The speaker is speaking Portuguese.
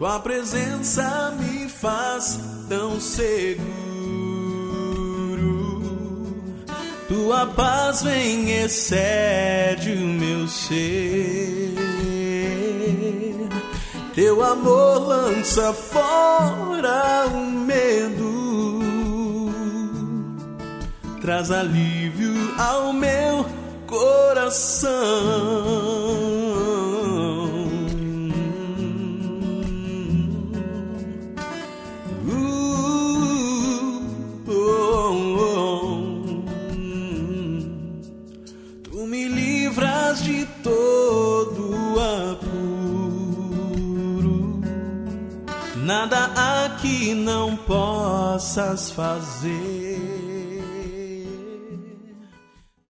tua presença me faz tão seguro. Tua paz vem e excede o meu ser. Teu amor lança fora o medo, traz alívio ao meu coração. Tu me livras de todo apuro, nada aqui não possas fazer.